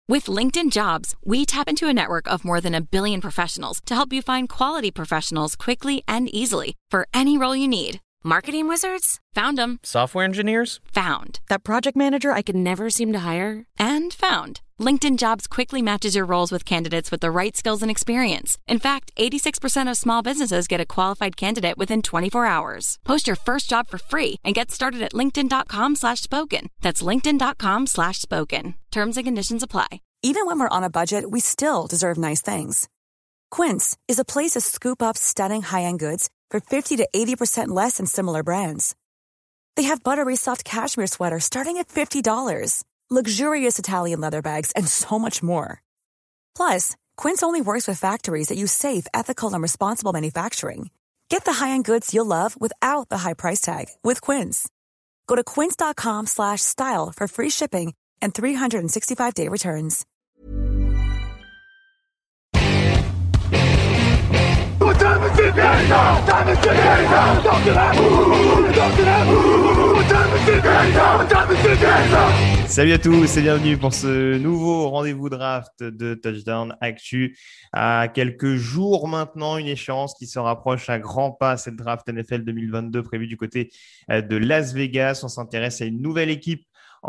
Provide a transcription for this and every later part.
With LinkedIn Jobs, we tap into a network of more than 1 billion professionals to help you find quality professionals quickly and easily for any role you need. Marketing wizards? Found them. Software engineers? Found. That project manager I could never seem to hire? And found. LinkedIn Jobs quickly matches your roles with candidates with the right skills and experience. In fact, 86% of small businesses get a qualified candidate within 24 hours. Post your first job for free and get started at linkedin.com/spoken. That's linkedin.com/spoken. Terms and conditions apply. Even when we're on a budget, we still deserve nice things. Quince is a place to scoop up stunning high-end goods for 50 to 80% less than similar brands. They have buttery soft cashmere sweaters starting at $50, luxurious Italian leather bags, and so much more. Plus, Quince only works with factories that use safe, ethical, and responsible manufacturing. Get the high-end goods you'll love without the high price tag with Quince. Go to quince.com/style for free shipping and 365-day returns. Salut à tous et bienvenue pour ce nouveau rendez-vous draft de Touchdown Actu. À quelques jours maintenant, une échéance qui se rapproche à grands pas, cette draft NFL 2022 prévue du côté de Las Vegas. On s'intéresse à une nouvelle équipe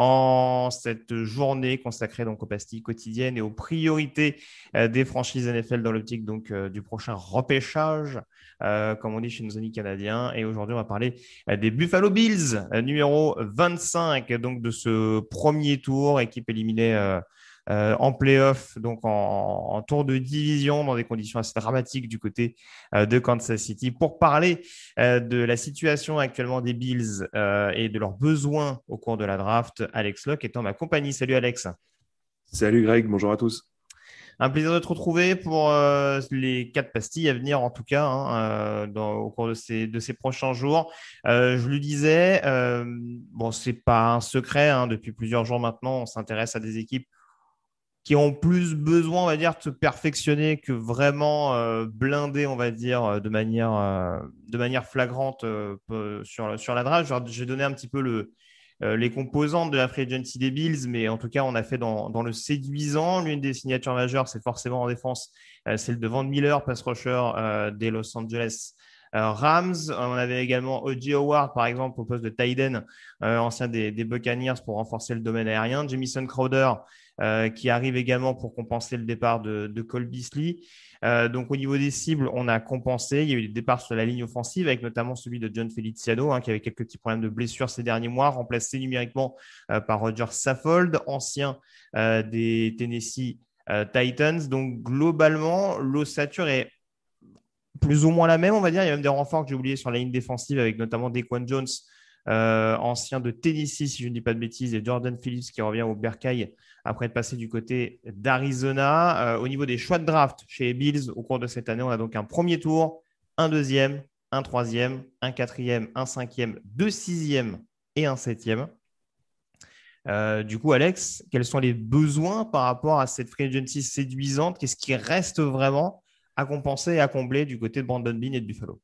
en cette journée consacrée donc aux pastilles quotidiennes et aux priorités des franchises NFL dans l'optique donc du prochain repêchage, comme on dit chez nos amis canadiens. Et aujourd'hui, on va parler des Buffalo Bills, numéro 25 donc de ce premier tour, équipe éliminée en play-off, donc en tour de division dans des conditions assez dramatiques du côté de Kansas City. Pour parler de la situation actuellement des Bills et de leurs besoins au cours de la draft, Alex Locke est en ma compagnie. Salut Alex. Salut Greg, bonjour à tous. Un plaisir de te retrouver pour les 4 pastilles à venir, en tout cas, au cours de ces prochains jours. Je le disais, bon, c'est pas un secret, depuis plusieurs jours maintenant, on s'intéresse à des équipes qui ont plus besoin, on va dire, de se perfectionner que vraiment blinder, on va dire, de manière flagrante sur la draft. J'ai donné un petit peu les composantes de la free agency des Bills, mais en tout cas, on a fait dans le séduisant. L'une des signatures majeures, c'est forcément en défense, celle de Von Miller, pass rusher des Los Angeles Rams. On avait également O.J. Howard, par exemple, au poste de tight end, ancien des Buccaneers, pour renforcer le domaine aérien. Jamison Crowder, qui arrive également pour compenser le départ de Cole Beasley. Donc, au niveau des cibles, on a compensé. Il y a eu des départs sur la ligne offensive, avec notamment celui de John Feliciano, qui avait quelques petits problèmes de blessure ces derniers mois, remplacé numériquement par Roger Saffold, ancien des Tennessee Titans. Donc, globalement, l'ossature est plus ou moins la même, on va dire. Il y a même des renforts que j'ai oubliés sur la ligne défensive, avec notamment Daquan Jones, ancien de Tennessee, si je ne dis pas de bêtises, et Jordan Phillips qui revient au Bercail après être passé du côté d'Arizona. Au niveau des choix de draft chez les Bills, au cours de cette année, on a donc un premier tour, un deuxième, un troisième, un quatrième, un cinquième, 2 sixièmes et un septième. Du coup, Alex, quels sont les besoins par rapport à cette free agency séduisante? Qu'est-ce qui reste vraiment à compenser et à combler du côté de Brandon Beane et de Buffalo?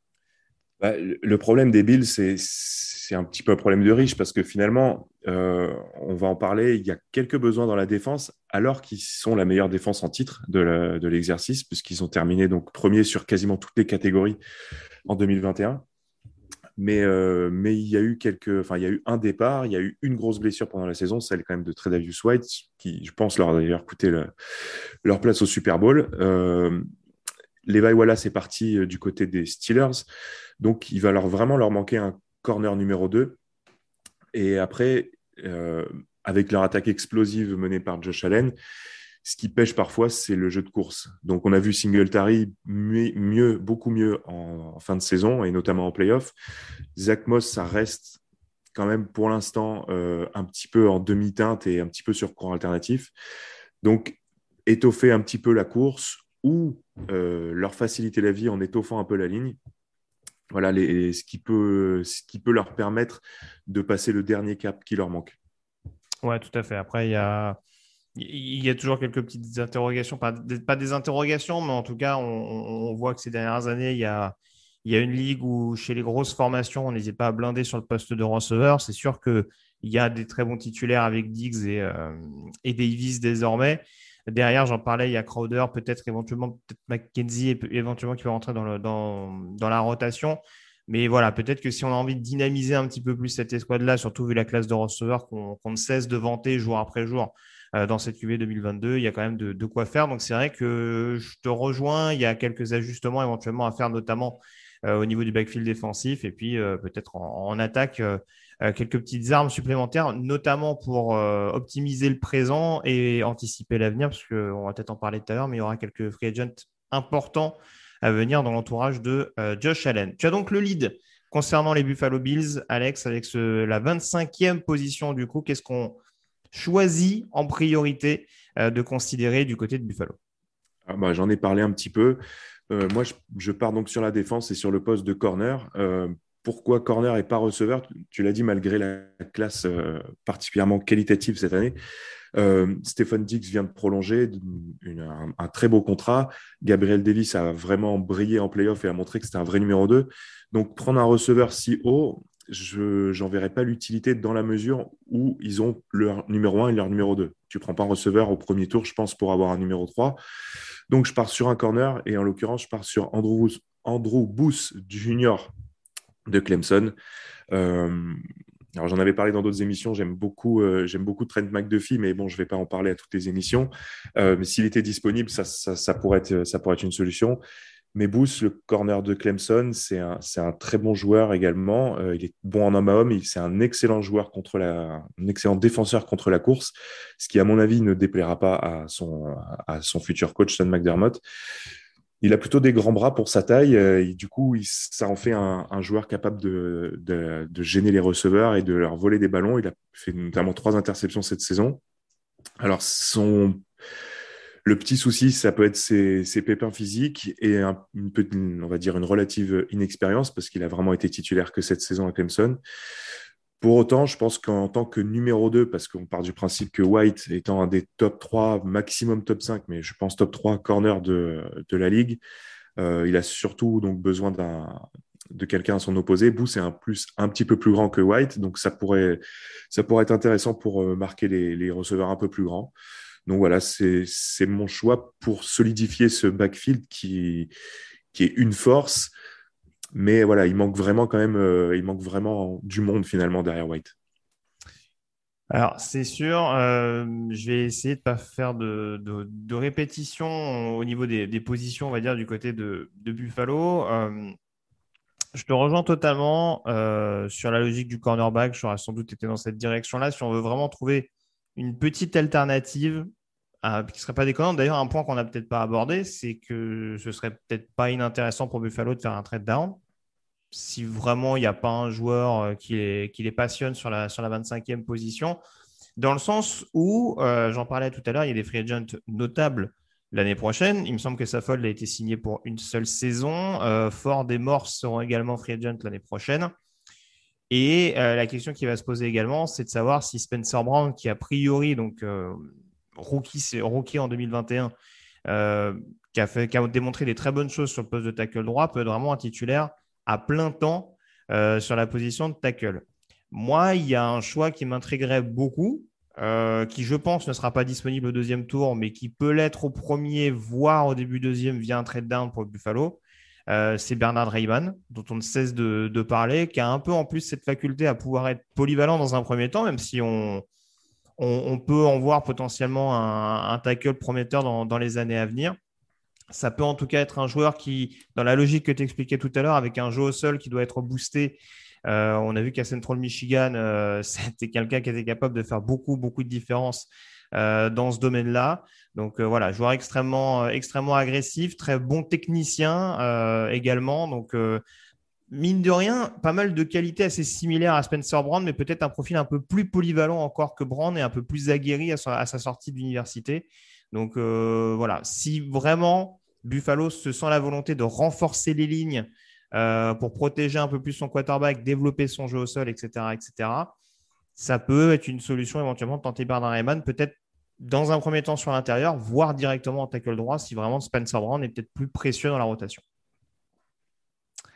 Le problème des Bills, c'est un petit peu un problème de riche parce que finalement, on va en parler, il y a quelques besoins dans la défense alors qu'ils sont la meilleure défense en titre de l'exercice puisqu'ils ont terminé donc premier sur quasiment toutes les catégories en 2021. Mais il y a eu il y a eu un départ, il y a eu une grosse blessure pendant la saison, celle quand même de Tre'Davious White, qui, je pense, leur a d'ailleurs coûté leur place au Super Bowl. Levi Wallace est parti du côté des Steelers, donc il va vraiment leur manquer un corner numéro 2. Et après, avec leur attaque explosive menée par Josh Allen, ce qui pêche parfois, c'est le jeu de course. Donc on a vu Singletary beaucoup mieux en fin de saison, et notamment en play-off. Zach Moss, ça reste quand même pour l'instant un petit peu en demi-teinte et un petit peu sur courant alternatif. Donc étoffer un petit peu la course ou leur faciliter la vie en étoffant un peu la ligne. Voilà ce qui peut leur permettre de passer le dernier cap qui leur manque. Ouais, tout à fait. Après, il y a toujours quelques petites interrogations, pas des interrogations, mais en tout cas, on voit que ces dernières années, il y a il y a une ligue où, chez les grosses formations, on n'hésite pas à blinder sur le poste de receveur. C'est sûr qu'il y a des très bons titulaires avec Diggs et Davis désormais. Derrière, j'en parlais, il y a Crowder, peut-être McKenzie, éventuellement qui va rentrer dans la rotation. Mais voilà, peut-être que si on a envie de dynamiser un petit peu plus cette escouade-là, surtout vu la classe de receveurs qu'on ne cesse de vanter jour après jour dans cette QV 2022, il y a quand même de quoi faire. Donc c'est vrai que je te rejoins, il y a quelques ajustements éventuellement à faire, notamment au niveau du backfield défensif et puis peut-être en attaque. Quelques petites armes supplémentaires, notamment pour optimiser le présent et anticiper l'avenir, parce qu'on va peut-être en parler tout à l'heure, mais il y aura quelques free agents importants à venir dans l'entourage de Josh Allen. Tu as donc le lead concernant les Buffalo Bills, Alex, avec la 25e position du coup. Qu'est-ce qu'on choisit en priorité de considérer du côté de Buffalo? J'en ai parlé un petit peu. Moi, je pars donc sur la défense et sur le poste de corner. Pourquoi corner et pas receveur? Tu l'as dit, malgré la classe particulièrement qualitative cette année. Stephen Diggs vient de prolonger un très beau contrat. Gabriel Davis a vraiment brillé en playoff et a montré que c'était un vrai numéro 2. Donc, prendre un receveur si haut, je n'en verrai pas l'utilité dans la mesure où ils ont leur numéro 1 et leur numéro 2. Tu ne prends pas un receveur au premier tour, je pense, pour avoir un numéro 3. Donc, je pars sur un corner et en l'occurrence, je pars sur Andrew Booth Jr. de Clemson. Alors, j'en avais parlé dans d'autres émissions. J'aime beaucoup Trent McDuffie, mais bon, je ne vais pas en parler à toutes les émissions. Mais s'il était disponible, ça pourrait être une solution. Mais Booth, le corner de Clemson, c'est un très bon joueur également. Il est bon en homme à homme. C'est un excellent joueur un excellent défenseur contre la course, ce qui, à mon avis, ne déplaira pas à son futur coach, Sean McDermott. Il a plutôt des grands bras pour sa taille. Et du coup, ça en fait un joueur capable de gêner les receveurs et de leur voler des ballons. Il a fait notamment 3 interceptions cette saison. Alors, le petit souci, ça peut être ses pépins physiques et on va dire une relative inexpérience parce qu'il a vraiment été titulaire que cette saison à Clemson. Pour autant, je pense qu'en tant que numéro 2, parce qu'on part du principe que White étant un des top 3, maximum top 5, mais je pense top 3 corner de la ligue, il a surtout donc besoin de quelqu'un à son opposé. Booth est un petit peu plus grand que White, donc ça pourrait être intéressant pour marquer les receveurs un peu plus grands. Donc voilà, c'est mon choix pour solidifier ce backfield qui est une force. Mais voilà, il manque vraiment du monde finalement derrière White. Alors, c'est sûr, je vais essayer de ne pas faire de répétition au niveau des positions, on va dire, du côté de Buffalo. Je te rejoins totalement sur la logique du cornerback. J'aurais sans doute été dans cette direction-là. Si on veut vraiment trouver une petite alternative qui ne serait pas déconnante. D'ailleurs, un point qu'on n'a peut-être pas abordé, c'est que ce serait peut-être pas inintéressant pour Buffalo de faire un trade down. Si vraiment il n'y a pas un joueur qui les passionne sur la 25e position, dans le sens où, j'en parlais tout à l'heure, il y a des free agents notables l'année prochaine. Il me semble que Saffold a été signé pour une seule saison. Ford et Morse seront également free agents l'année prochaine. Et la question qui va se poser également, c'est de savoir si Spencer Brown, qui a priori, donc rookie en 2021, qui a démontré des très bonnes choses sur le poste de tackle droit, peut être vraiment un titulaire à plein temps sur la position de tackle. Moi, il y a un choix qui m'intriguerait beaucoup, qui, je pense, ne sera pas disponible au deuxième tour, mais qui peut l'être au premier, voire au début deuxième via un trade down pour Buffalo. C'est Bernhard Raimann, dont on ne cesse de parler, qui a un peu en plus cette faculté à pouvoir être polyvalent dans un premier temps, même si on peut en voir potentiellement un tackle prometteur dans les années à venir. Ça peut en tout cas être un joueur qui, dans la logique que tu expliquais tout à l'heure, avec un jeu au sol qui doit être boosté, on a vu qu'à Central Michigan, c'était quelqu'un qui était capable de faire beaucoup, beaucoup de différence dans ce domaine-là. Donc voilà, joueur extrêmement agressif, très bon technicien également. Donc mine de rien, pas mal de qualités assez similaires à Spencer Brown, mais peut-être un profil un peu plus polyvalent encore que Brown et un peu plus aguerri à sa sortie d'université. Donc voilà, si vraiment Buffalo se sent la volonté de renforcer les lignes pour protéger un peu plus son quarterback, développer son jeu au sol, etc., ça peut être une solution éventuellement de tenter Bernhard Raimann, peut-être dans un premier temps sur l'intérieur, voire directement en tackle droit si vraiment Spencer Brown est peut-être plus précieux dans la rotation.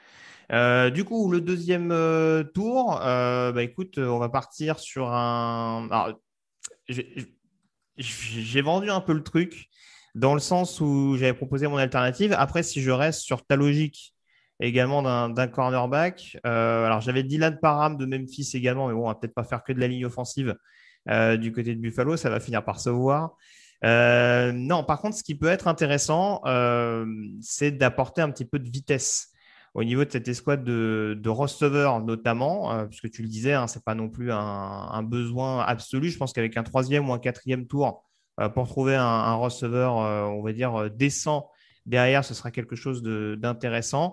Du coup, le deuxième tour, écoute, on va partir sur un. Alors, j'ai j'ai vendu un peu le truc dans le sens où j'avais proposé mon alternative. Après, si je reste sur ta logique également d'un cornerback, alors j'avais Dylan Parham de Memphis également, mais bon, on va peut-être pas faire que de la ligne offensive du côté de Buffalo, ça va finir par se voir. Non, par contre, ce qui peut être intéressant, c'est d'apporter un petit peu de vitesse au niveau de cette escouade de receveurs notamment, puisque tu le disais, hein, ce n'est pas non plus un besoin absolu. Je pense qu'avec un troisième ou un quatrième tour, pour trouver un receveur, on va dire, décent derrière, ce sera quelque chose d'intéressant.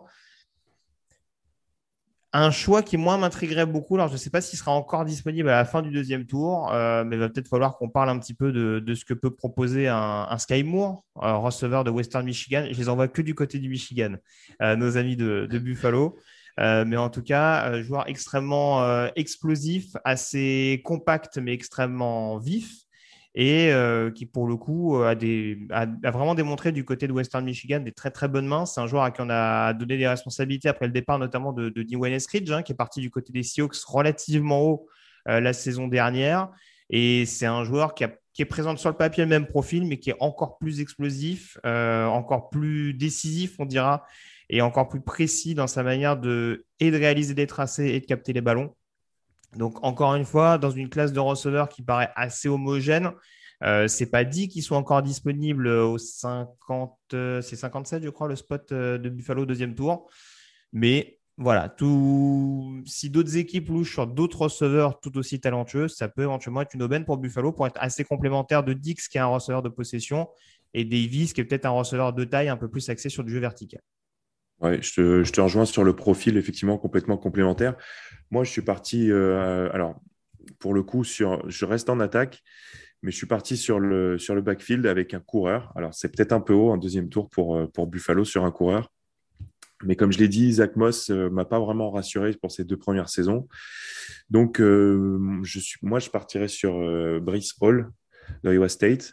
Un choix qui, moi, m'intriguerait beaucoup. Alors, je ne sais pas s'il sera encore disponible à la fin du deuxième tour, mais il va peut-être falloir qu'on parle un petit peu de ce que peut proposer un Sky Moore, receveur de Western Michigan. Je les envoie que du côté du Michigan, nos amis de Buffalo. Mais en tout cas, joueur extrêmement explosif, assez compact, mais extrêmement vif. Et qui, pour le coup, a vraiment démontré du côté de Western Michigan des très, très bonnes mains. C'est un joueur à qui on a donné des responsabilités après le départ, notamment de Dwayne Eskridge, hein, qui est parti du côté des Seahawks relativement haut la saison dernière. Et c'est un joueur qui est présent sur le papier le même profil, mais qui est encore plus explosif, encore plus décisif, on dira, et encore plus précis dans sa manière de réaliser des tracés et de capter les ballons. Donc, encore une fois, dans une classe de receveurs qui paraît assez homogène, c'est pas dit qu'ils soient encore disponibles au 50, c'est 57, je crois, le spot de Buffalo deuxième tour. Mais voilà, si d'autres équipes louchent sur d'autres receveurs tout aussi talentueux, ça peut éventuellement être une aubaine pour Buffalo pour être assez complémentaire de Dix, qui est un receveur de possession, et Davis, qui est peut-être un receveur de taille un peu plus axé sur du jeu vertical. Ouais, je te rejoins sur le profil, effectivement, complètement complémentaire. Moi, je suis parti, alors, pour le coup, je reste en attaque, mais je suis parti sur le backfield avec un coureur. Alors, c'est peut-être un peu haut, un deuxième tour pour Buffalo sur un coureur. Mais comme je l'ai dit, Zach Moss m'a pas vraiment rassuré pour ces 2 premières saisons. Donc, moi, je partirais sur Breece Hall d'Iowa State.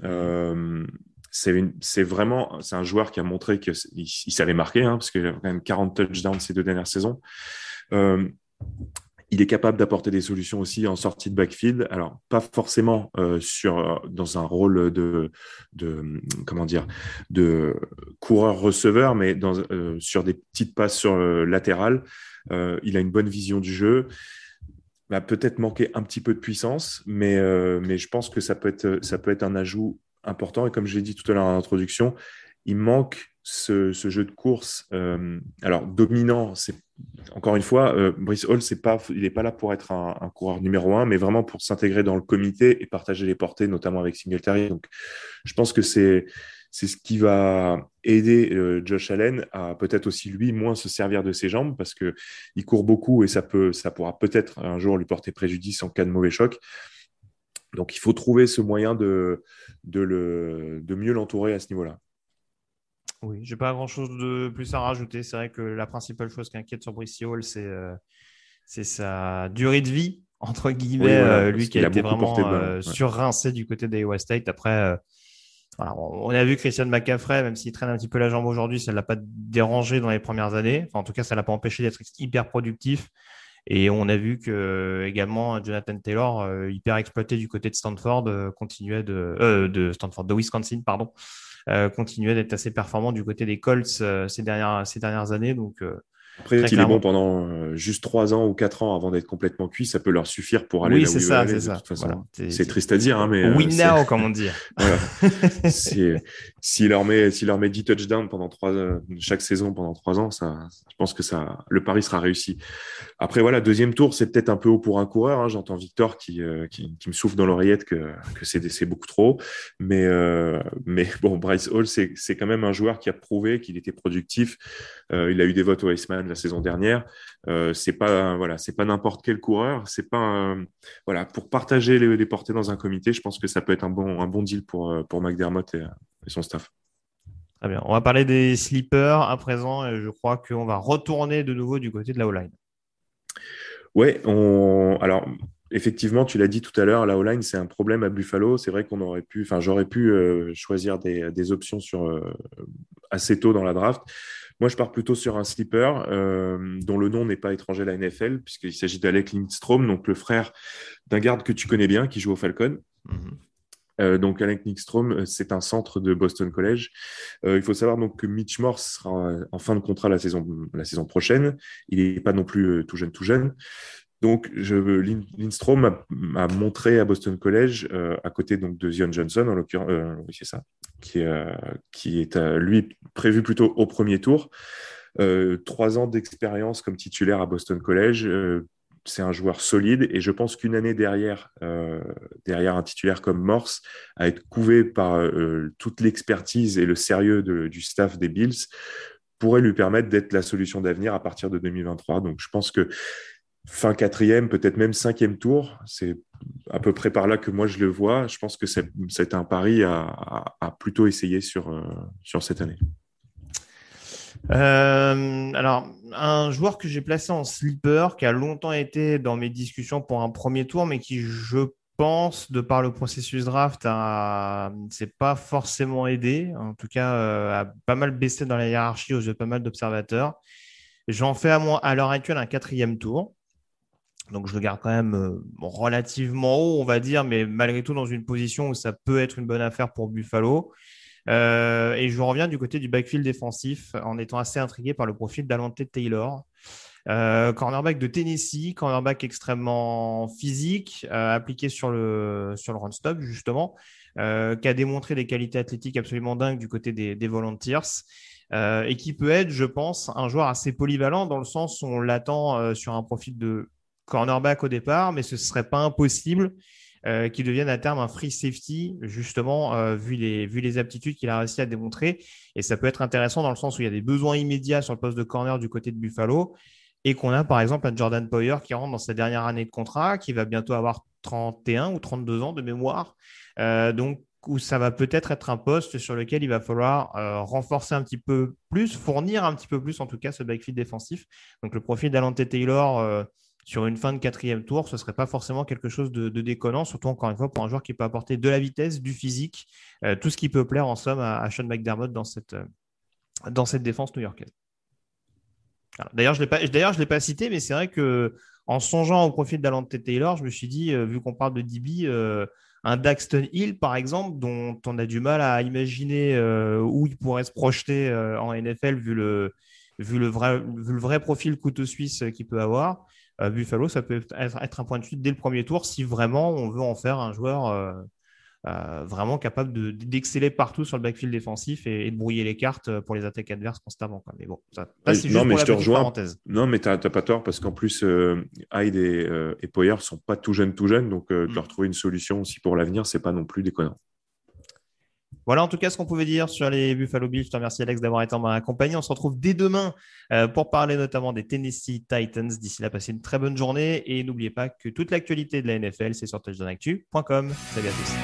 C'est un joueur qui a montré qu'il savait marquer, hein, parce qu'il a quand même 40 touchdowns ces 2 dernières saisons. Il est capable d'apporter des solutions aussi en sortie de backfield. Alors, pas forcément dans un rôle comment dire, de coureur-receveur, mais sur des petites passes latérales. Il a une bonne vision du jeu. Va peut-être manquer un petit peu de puissance, mais je pense que ça peut être un ajout important. Et comme je l'ai dit tout à l'heure en introduction, il manque ce jeu de course. Alors, dominant, c'est encore une fois, Breece Hall, il n'est pas là pour être un coureur numéro 1, mais vraiment pour s'intégrer dans le comité et partager les portées, notamment avec Singletary. Donc, je pense que c'est ce qui va aider Josh Allen à peut-être aussi, lui, moins se servir de ses jambes parce qu'il court beaucoup et ça pourra peut-être un jour lui porter préjudice en cas de mauvais choc. Donc, il faut trouver ce moyen de mieux l'entourer à ce niveau-là. Oui, je n'ai pas grand-chose de plus à rajouter. C'est vrai que la principale chose qui inquiète sur Breece Hall, c'est sa durée de vie, entre guillemets, oui, voilà, lui qui a été vraiment ouais. surrincé du côté d'Iowa State. Après, voilà, on a vu Christian McCaffrey, même s'il traîne un petit peu la jambe aujourd'hui, ça ne l'a pas dérangé dans les premières années. Enfin, en tout cas, ça ne l'a pas empêché d'être hyper productif. Et on a vu que également Jonathan Taylor, hyper exploité du côté de Stanford, de Wisconsin, pardon, continuait d'être assez performant du côté des Colts ces dernières années. Donc, après, s'il est bon pendant juste 3 ans ou 4 ans avant d'être complètement cuit, ça peut leur suffire pour aller là où ils veulent aller. De toute façon, voilà. C'est triste à dire, hein, mais win now, comme on dit. Voilà. S'il leur met 10 touchdowns pendant chaque saison pendant 3 ans, je pense que le pari sera réussi. Après, voilà, deuxième tour, c'est peut-être un peu haut pour un coureur. Hein. J'entends Victor qui me souffle dans l'oreillette que c'est beaucoup trop. Mais bon, Breece Hall, c'est quand même un joueur qui a prouvé qu'il était productif. Il a eu des votes au Heisman la saison dernière. C'est pas n'importe quel coureur. C'est pas pour partager les portées dans un comité. Je pense que ça peut être un bon deal pour McDermott et son staff. Très bien. On va parler des sleepers à présent. Et je crois qu'on va retourner de nouveau du côté de la O-line. Ouais, alors effectivement, tu l'as dit tout à l'heure, la O-line, c'est un problème à Buffalo. C'est vrai j'aurais pu choisir des options assez tôt dans la draft. Moi, je pars plutôt sur un sleeper dont le nom n'est pas étranger à la NFL, puisqu'il s'agit d'Alec Lindstrom, donc le frère d'un garde que tu connais bien, qui joue au Falcon. Donc, Alec Lindstrom, c'est un centre de Boston College. Il faut savoir donc que Mitch Morse sera en fin de contrat la saison prochaine. Il n'est pas non plus tout jeune. Donc, Lindstrom a montré à Boston College, à côté donc de Zion Johnson, en l'occurrence, oui, c'est ça, qui est lui prévu plutôt au premier tour. 3 ans d'expérience comme titulaire à Boston College. C'est un joueur solide et je pense qu'une année derrière un titulaire comme Morse, à être couvé par toute l'expertise et le sérieux du staff des Bills, pourrait lui permettre d'être la solution d'avenir à partir de 2023. Donc, je pense que fin 4e, peut-être même 5e tour, c'est à peu près par là que moi je le vois. Je pense que c'est un pari à plutôt essayer sur cette année. Alors, un joueur que j'ai placé en sleeper, qui a longtemps été dans mes discussions pour un premier tour, mais qui, je pense, de par le processus draft, s'est pas forcément aidé. En tout cas, a pas mal baissé dans la hiérarchie aux yeux de pas mal d'observateurs. J'en fais à l'heure actuelle un 4e tour. Donc, je le garde quand même relativement haut, on va dire, mais malgré tout dans une position où ça peut être une bonne affaire pour Buffalo. Et je reviens du côté du backfield défensif en étant assez intrigué par le profil d'Alontae Taylor, cornerback de Tennessee, cornerback extrêmement physique, appliqué sur le run stop justement, qui a démontré des qualités athlétiques absolument dingues du côté des Volunteers, et qui peut être, je pense, un joueur assez polyvalent dans le sens où on l'attend sur un profil de cornerback au départ, mais ce serait pas impossible qui devienne à terme un free safety, justement, vu les aptitudes qu'il a réussi à démontrer. Et ça peut être intéressant dans le sens où il y a des besoins immédiats sur le poste de corner du côté de Buffalo et qu'on a par exemple un Jordan Poyer qui rentre dans sa dernière année de contrat, qui va bientôt avoir 31 ou 32 ans de mémoire. Donc, où ça va peut-être être un poste sur lequel il va falloir renforcer un petit peu plus, fournir un petit peu plus en tout cas ce backfield défensif. Donc, le profil d'Alontae Taylor sur une fin de 4e tour, ce ne serait pas forcément quelque chose de déconnant, surtout encore une fois pour un joueur qui peut apporter de la vitesse, du physique, tout ce qui peut plaire en somme à Sean McDermott dans cette défense new-yorkaise. D'ailleurs, je ne l'ai pas cité, mais c'est vrai qu'en songeant au profil d'Alontae Taylor, je me suis dit, vu qu'on parle de DB, un Daxton Hill, par exemple, dont on a du mal à imaginer où il pourrait se projeter en NFL vu le vrai profil couteau suisse qu'il peut avoir. Buffalo, ça peut être un point de chute dès le premier tour si vraiment on veut en faire un joueur vraiment capable d'exceller partout sur le backfield défensif et de brouiller les cartes pour les attaques adverses constamment. Mais bon, ça c'est juste pour la petite parenthèse. Non, mais tu n'as pas tort parce qu'en plus, Hyde et Poyer ne sont pas tout jeunes, donc de leur trouver une solution aussi pour l'avenir, ce n'est pas non plus déconnant. Voilà en tout cas ce qu'on pouvait dire sur les Buffalo Bills. Je te remercie Alex d'avoir été en ma compagnie. On se retrouve dès demain pour parler notamment des Tennessee Titans. D'ici là, passez une très bonne journée et n'oubliez pas que toute l'actualité de la NFL, c'est sur touchdownactu.com. Salut à tous.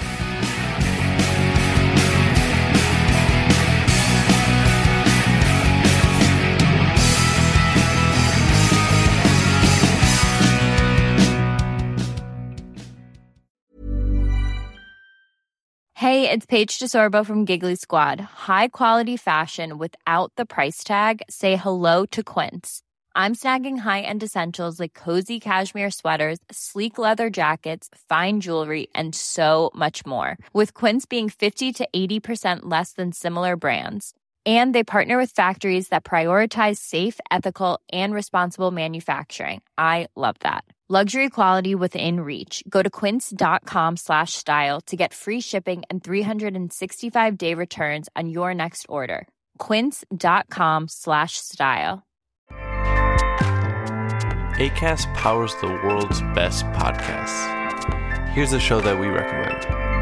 Hey, it's Paige DeSorbo from Giggly Squad. High quality fashion without the price tag. Say hello to Quince. I'm snagging high-end essentials like cozy cashmere sweaters, sleek leather jackets, fine jewelry, and so much more. With Quince being 50 to 80% less than similar brands. And they partner with factories that prioritize safe, ethical, and responsible manufacturing. I love that. Luxury quality within reach. Go to quince.com/style to get free shipping and 365-day returns on your next order. Quince.com/style. Acast powers the world's best podcasts. Here's a show that we recommend.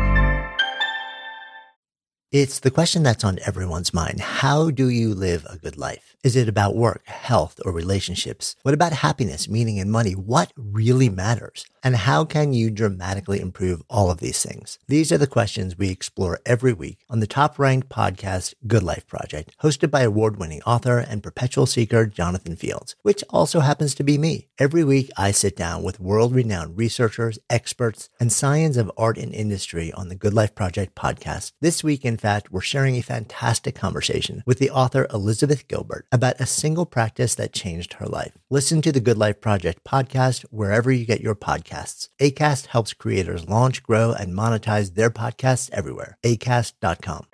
It's the question that's on everyone's mind. How do you live a good life? Is it about work, health, or relationships? What about happiness, meaning, and money? What really matters? And how can you dramatically improve all of these things? These are the questions we explore every week on the top-ranked podcast, Good Life Project, hosted by award-winning author and perpetual seeker Jonathan Fields, which also happens to be me. Every week, I sit down with world-renowned researchers, experts, and science of art and industry on the Good Life Project podcast. This week, in fact, fact, we're sharing a fantastic conversation with the author Elizabeth Gilbert about a single practice that changed her life. Listen to the Good Life Project podcast wherever you get your podcasts. Acast helps creators launch, grow, and monetize their podcasts everywhere. Acast.com.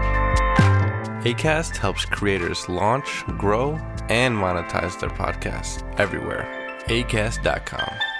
Acast helps creators launch, grow, and monetize their podcasts everywhere. Acast.com.